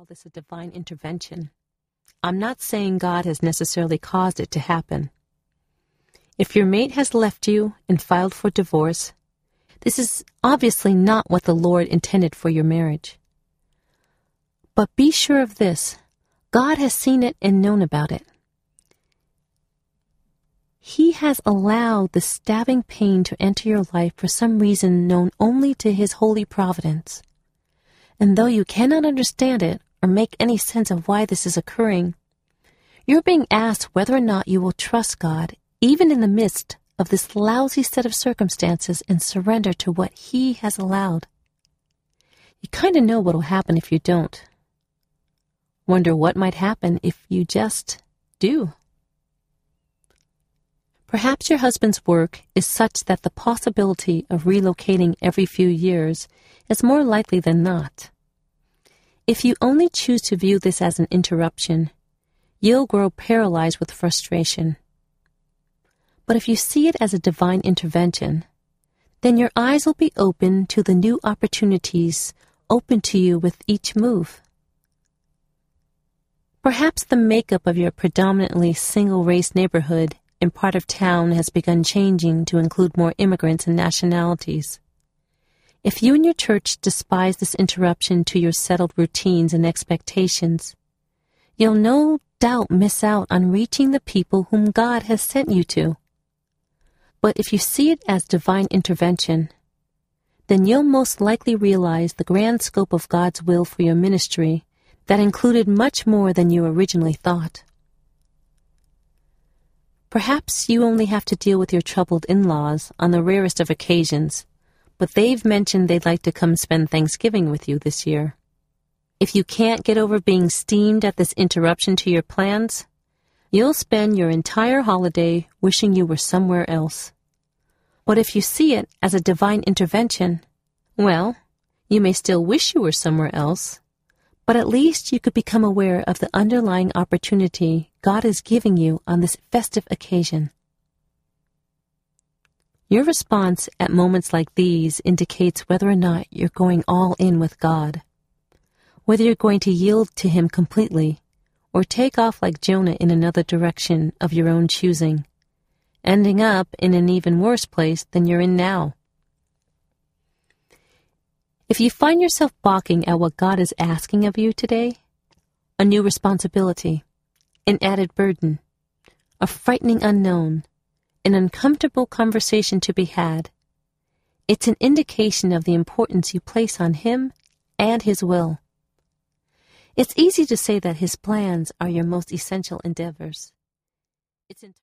call this a divine intervention. I'm not saying God has necessarily caused it to happen. If your mate has left you and filed for divorce, this is obviously not what the Lord intended for your marriage. But be sure of this, God has seen it and known about it. He has allowed the stabbing pain to enter your life for some reason known only to His holy providence. And though you cannot understand it or make any sense of why this is occurring, you're being asked whether or not you will trust God, even in the midst of this lousy set of circumstances, and surrender to what He has allowed. You kind of know what will happen if you don't. Wonder what might happen if you just do. Perhaps your husband's work is such that the possibility of relocating every few years is more likely than not. If you only choose to view this as an interruption, you'll grow paralyzed with frustration. But if you see it as a divine intervention, then your eyes will be open to the new opportunities open to you with each move. Perhaps the makeup of your predominantly single-race neighborhood and part of town has begun changing to include more immigrants and nationalities. If you and your church despise this interruption to your settled routines and expectations, you'll no doubt miss out on reaching the people whom God has sent you to. But if you see it as divine intervention, then you'll most likely realize the grand scope of God's will for your ministry that included much more than you originally thought. Perhaps you only have to deal with your troubled in-laws on the rarest of occasions, but they've mentioned they'd like to come spend Thanksgiving with you this year. If you can't get over being steamed at this interruption to your plans, you'll spend your entire holiday wishing you were somewhere else. But if you see it as a divine intervention, well, you may still wish you were somewhere else, but at least you could become aware of the underlying opportunity God is giving you on this festive occasion. Your response at moments like these indicates whether or not you're going all in with God, whether you're going to yield to Him completely, or take off like Jonah in another direction of your own choosing, ending up in an even worse place than you're in now. If you find yourself balking at what God is asking of you today, a new responsibility, an added burden, a frightening unknown, an uncomfortable conversation to be had, it's an indication of the importance you place on Him and His will. It's easy to say that His plans are your most essential endeavors. It's